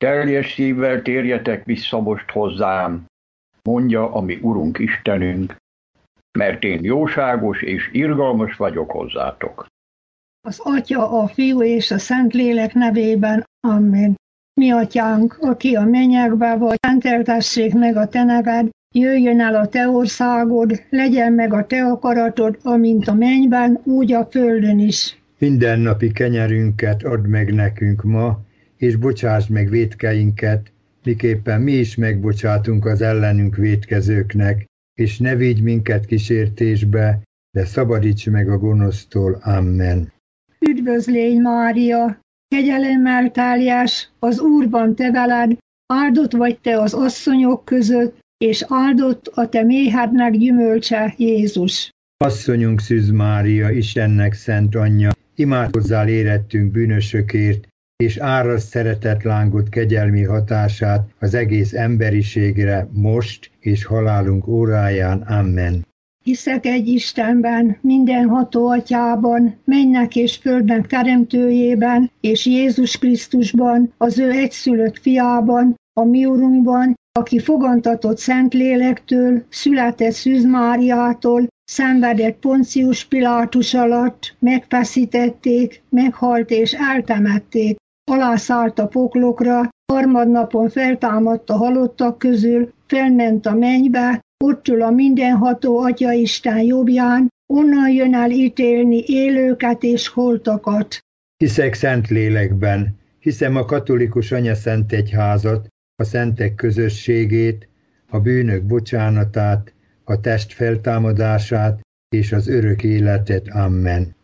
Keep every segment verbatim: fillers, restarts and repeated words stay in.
Teljes szívvel térjetek vissza most hozzám, mondja a mi Urunk Istenünk, mert én jóságos és irgalmas vagyok hozzátok. Az Atya, a Fiú és a Szentlélek nevében. Amen. Mi Atyánk, aki a mennyekben vagy, szenteltessék meg a te neved, jöjjön el a te országod, legyen meg a te akaratod, amint a mennyben, úgy a földön is. Mindennapi kenyerünket add meg nekünk ma, és bocsásd meg vétkeinket, miképpen mi is megbocsátunk az ellenünk vétkezőknek, és ne vigy minket kísértésbe, de szabadíts meg a gonosztól. Amen. Üdvözlégy Mária, kegyelemmel teljes, az Úrban te veled, áldott vagy te az asszonyok között, és áldott a te méhednek gyümölcse, Jézus. Asszonyunk Szűz Mária, Istennek szent anyja, imádkozzál érettünk bűnösökért, és árasd szeretetlángot kegyelmi hatását az egész emberiségre, most és halálunk óráján. Amen. Hiszek egy Istenben, mindenható Atyában, mennek és földnek teremtőjében, és Jézus Krisztusban, az ő egyszülött fiában, a mi Urunkban, aki fogantatott Szentlélektől, született Szűz Máriától, szenvedett Poncius Pilátus alatt, megfeszítették, meghalt és eltemették, alászállt a poklokra, harmadnapon feltámadt a halottak közül, felment a mennybe, ott ül a mindenható Atya Isten jobbján, onnan jön el ítélni élőket és holtakat. Hiszek Szentlélekben, hiszem a katolikus anyaszentegyházat, a szentek közösségét, a bűnök bocsánatát, a test feltámadását és az örök életet. Amen.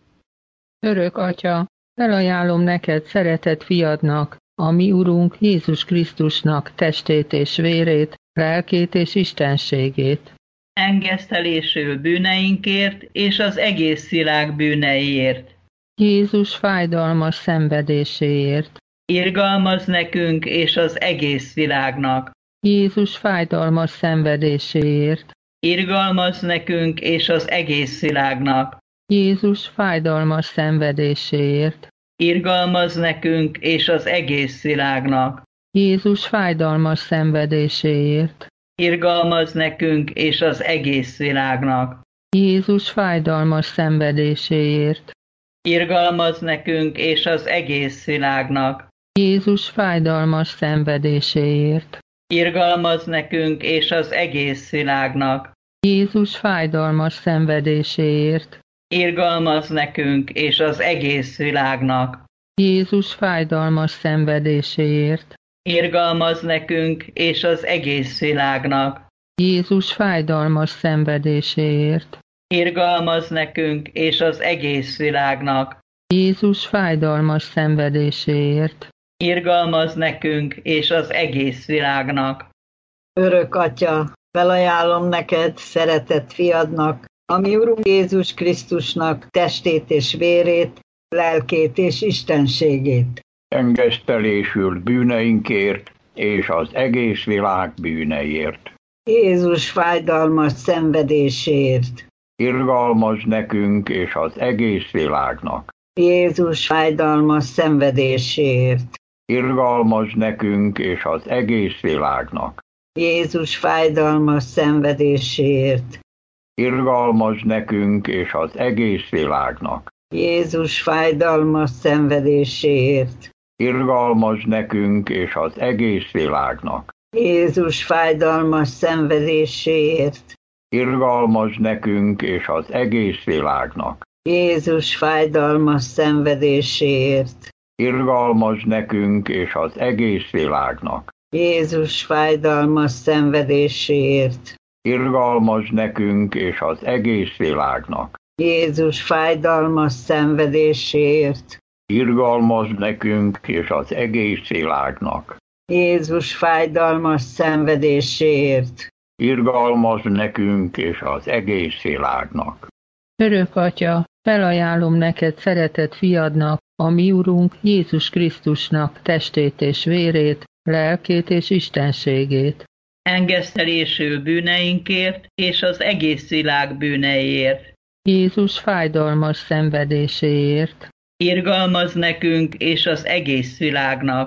Örök Atya, felajánlom neked szeretett fiadnak, a mi Urunk Jézus Krisztusnak testét és vérét, lelkét és istenségét. Engesztelésül bűneinkért és az egész világ bűneiért. Jézus fájdalmas szenvedéséért. Irgalmaz nekünk és az egész világnak. Jézus fájdalmas szenvedéséért. Irgalmaz nekünk és az egész világnak. Jézus fájdalmas szenvedéséért. Irgalmaz nekünk és az egész világnak. Jézus fájdalmas szenvedéséért. Irgalmaz nekünk és az egész világnak. Jézus fájdalmas szenvedéséért. Irgalmaz nekünk és az egész világnak. Jézus fájdalmas szenvedéséért. Irgalmaz nekünk és az egész világnak. Jézus fájdalmas szenvedéséért. Irgalmaz nekünk és az egész világnak. Jézus fájdalmas szenvedéséért. Irgalmaz nekünk és az egész világnak. Jézus fájdalmas szenvedéséért. Irgalmaz nekünk és az egész világnak. Jézus fájdalmas szenvedéséért. Irgalmaz nekünk és az egész világnak. Örök Atya, felajánlom neked, szeretett fiadnak, a mi Urunk Jézus Krisztusnak testét és vérét, lelkét és istenségét. Engesztelésül bűneinkért és az egész világ bűneiért. Jézus fájdalmas szenvedéséért. Irgalmaz nekünk és az egész világnak. Jézus fájdalmas szenvedéséért. Irgalmaz nekünk és az egész világnak. Jézus fájdalmas szenvedéséért. Irgalmaz nekünk és az egész világnak. Jézus fájdalmas szenvedéséért. Irgalmaz nekünk és az egész világnak. Jézus fájdalmas szenvedéséért. Irgalmaz nekünk és az egész világnak. Jézus fájdalmas szenvedéséért. Irgalmaz nekünk és az egész világnak. Jézus fájdalmas szenvedéséért. Irgalmaz nekünk és az egész világnak. Jézus fájdalmas szenvedéséért. Irgalmaz nekünk és az egész világnak. Jézus fájdalmas szenvedéséért. Irgalmaz nekünk és az egész világnak. Örök Atya, felajánlom neked szeretett fiadnak, a mi Urunk Jézus Krisztusnak testét és vérét, lelkét és istenségét. Engesztelésül bűneinkért és az egész világ bűneiért. Jézus fájdalmas szenvedéséért. Irgalmaz nekünk és az egész világnak.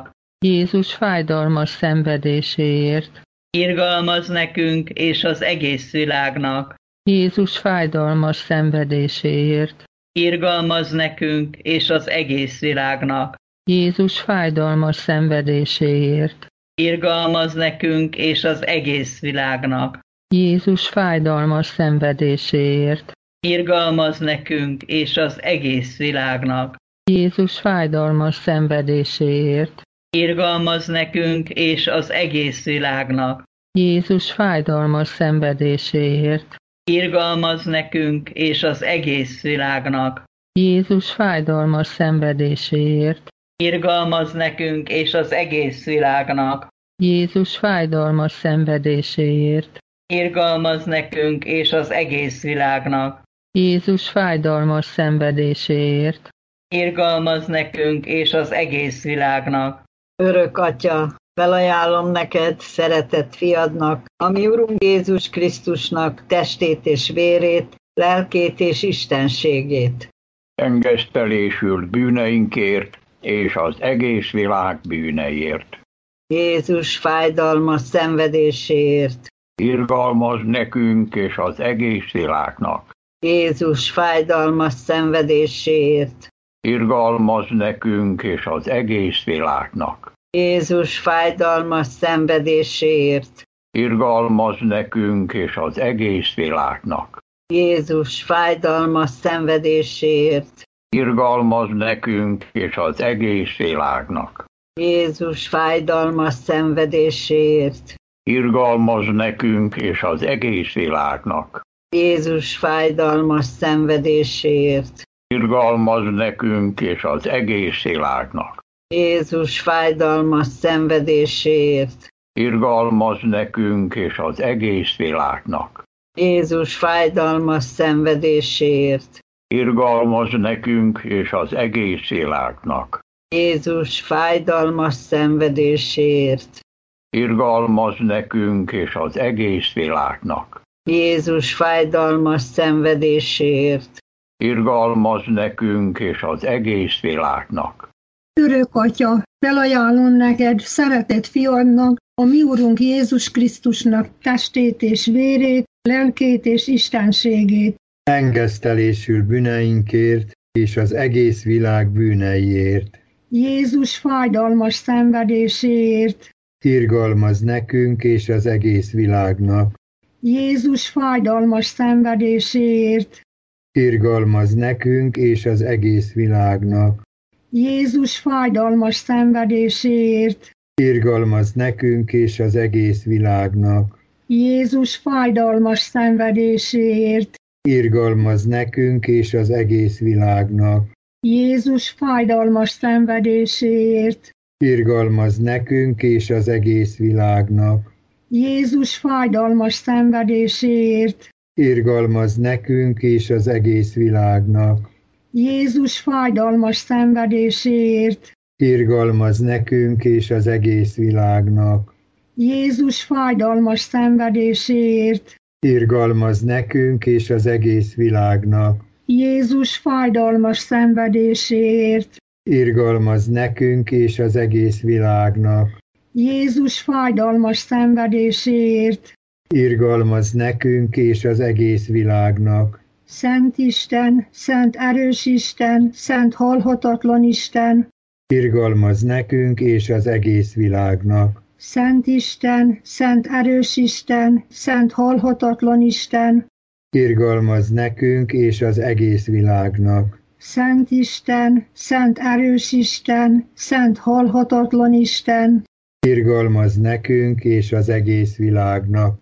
Jézus fájdalmas szenvedéséért. Irgalmaz nekünk és az egész világnak. Jézus fájdalmas szenvedéséért. Irgalmaz nekünk és az egész világnak. Jézus fájdalmas szenvedéséért. Irgalmaz nekünk és az egész világnak. Jézus fájdalmas szenvedéséért. Irgalmaz nekünk és az egész világnak. Jézus fájdalmas szenvedéséért. Irgalmaz nekünk és az egész világnak. Jézus fájdalmas szenvedéséért. Irgalmaz nekünk és az egész világnak. Jézus fájdalmas szenvedéséért. Irgalmaz nekünk és az egész világnak. Jézus fájdalmas szenvedéséért. Irgalmaz nekünk és az egész világnak. Jézus fájdalmas szenvedéséért. Irgalmaz nekünk és az egész világnak. Örök Atya, felajánlom neked, szeretett fiadnak, a mi Urunk Jézus Krisztusnak testét és vérét, lelkét és istenségét. Engesztelésül bűneinkért és az egész világ bűneiért. Jézus fájdalmas szenvedéséért. Irgalmaz nekünk és az egész világnak. Jézus fájdalmas szenvedéséért. Irgalmaz nekünk és az egész világnak. Jézus fájdalmas szenvedéséért. Irgalmaz nekünk és az egész világnak. Jézus fájdalmas szenvedéséért. Irgalmaz nekünk és az egész világnak. Jézus fájdalmas szenvedéséért. Irgalmaz nekünk és az egész világnak. Jézus fájdalmas szenvedéséért. Irgalmaz nekünk és az egész világnak. Jézus fájdalmas szenvedéséért. Irgalmaz nekünk és az egész világnak. Jézus fájdalmas szenvedéséért. Irgalmaz nekünk és az egész világnak. Jézus fájdalmas szenvedéséért. Irgalmaz nekünk és az egész világnak. Jézus fájdalmas szenvedéséért. Irgalmaz nekünk és az egész világnak. Örök Atya, felajánlom neked, szeretett fiadnak, a mi Urunk Jézus Krisztusnak testét és vérét, lelkét és istenségét. Engesztelésül bűneinkért és az egész világ bűneiért. Jézus fájdalmas szenvedéséért. Irgalmaz nekünk és az egész világnak. Jézus fájdalmas szenvedéséért. Irgalmaz nekünk és az egész világnak. Jézus fájdalmas szenvedéséért. Irgalmaz nekünk és az egész világnak. Jézus fájdalmas szenvedéséért. Irgalmaz nekünk és az egész világnak. Jézus fájdalmas szenvedéséért. Irgalmaz nekünk és az egész világnak. Jézus fájdalmas szenvedéséért. Irgalmaz nekünk és az egész világnak. Jézus fájdalmas szenvedéséért. Irgalmaz nekünk és az egész világnak. Jézus fájdalmas szenvedéséért. Irgalmaz nekünk és az egész világnak. Jézus fájdalmas szenvedéséért. Irgalmaz nekünk és az egész világnak. Jézus fájdalmas szenvedéséért. Irgalmaz nekünk és az egész világnak. Szent Isten, szent erős Isten, szent halhatatlan Isten. Irgalmaz nekünk és az egész világnak. Szent Isten, szent erős Isten, szent halhatatlan Isten. Irgalmaz nekünk és az egész világnak. Szent Isten, szent erős Isten, szent halhatatlan Isten. Irgalmaz nekünk és az egész világnak.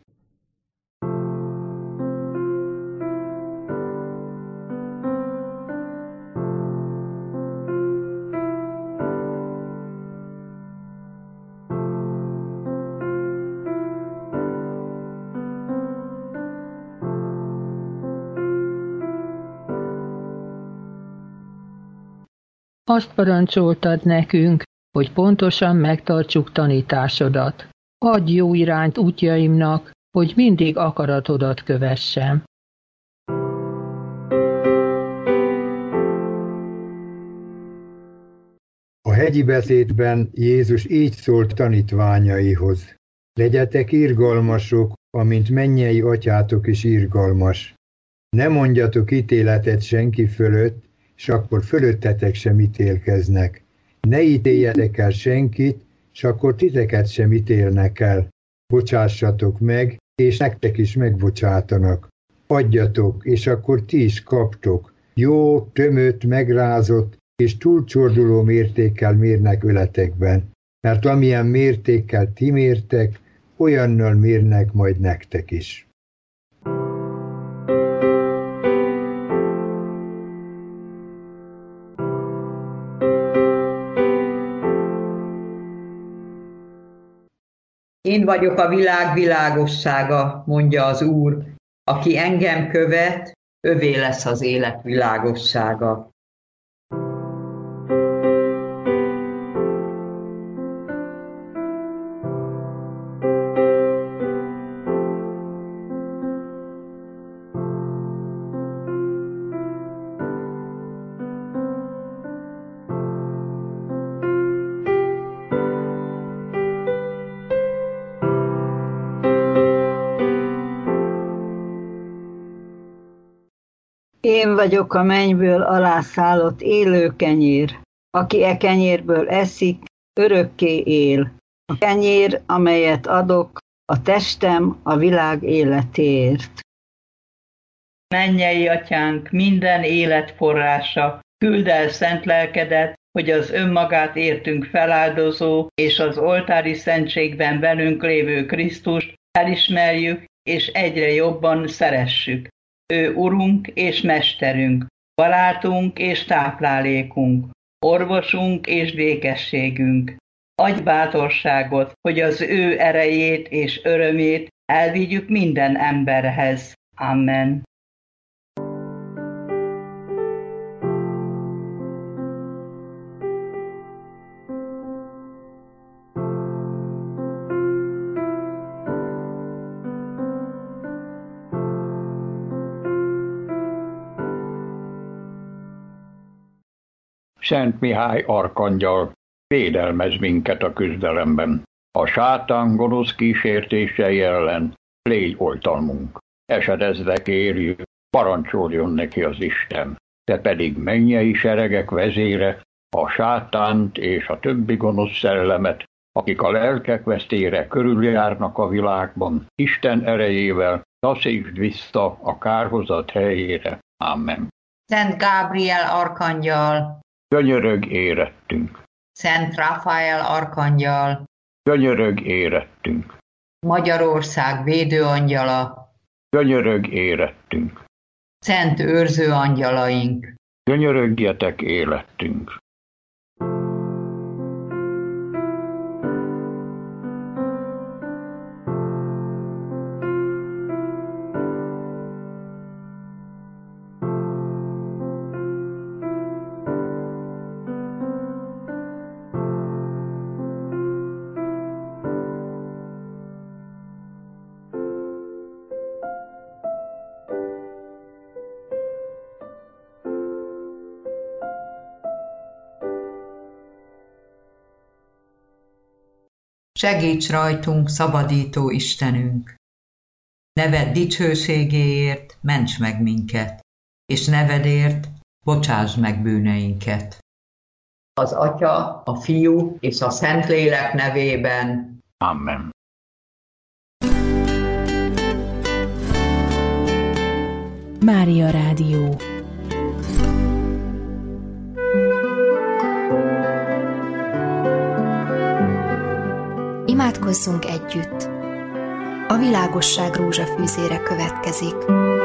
Azt parancsoltad nekünk, hogy pontosan megtartsuk tanításodat. Adj jó irányt útjaimnak, hogy mindig akaratodat kövessem. A hegyi beszédben Jézus így szólt tanítványaihoz. Legyetek irgalmasok, amint mennyei atyátok is irgalmas. Ne mondjatok ítéletet senki fölött, s akkor fölöttetek sem ítélkeznek. Ne ítéljetek el senkit, s akkor titeket sem ítélnek el. Bocsássatok meg, és nektek is megbocsátanak. Adjatok, és akkor ti is kaptok. Jó, tömött, megrázott, és túlcsorduló mértékkel mérnek öletekben. Mert amilyen mértékkel ti mértek, olyannal mérnek majd nektek is. Én vagyok a világ világossága, mondja az Úr. Aki engem követ, övé lesz az élet világossága. Én vagyok a mennyből alászállott élő kenyér. Aki e kenyérből eszik, örökké él. A kenyér, amelyet adok, a testem a világ életéért. Mennyei atyánk, minden élet forrása, küldd el szent lelkedet, hogy az önmagát értünk feláldozó és az oltári szentségben velünk lévő Krisztust elismerjük és egyre jobban szeressük. Ő Urunk és Mesterünk, barátunk és táplálékunk, orvosunk és békességünk. Adj bátorságot, hogy az ő erejét és örömét elvigyük minden emberhez. Amen. Szent Mihály arkangyal, védelmezz minket a küzdelemben. A sátán gonosz kísértései ellen légy oltalmunk. Esedezve kérjük, parancsoljon neki az Isten. Te pedig mennyei seregek vezére, a sátánt és a többi gonosz szellemet, akik a lelkek vesztére körüljárnak a világban, Isten erejével taszítsd vissza a kárhozat helyére. Amen. Szent Gábriel arkangyal, Könyörög érettünk. Szent Rafael arkangyal, Könyörög érettünk. Magyarország védőangyala, Könyörög érettünk. Szent őrző angyalaink, Könyörögjetek élettünk. segíts rajtunk, szabadító Istenünk! Neved dicsőségéért ments meg minket, és nevedért bocsásd meg bűneinket. Az Atya, a Fiú és a Szentlélek nevében. Amen. Mária Rádió. Imádkozzunk együtt! A világosság rózsafűzére következik.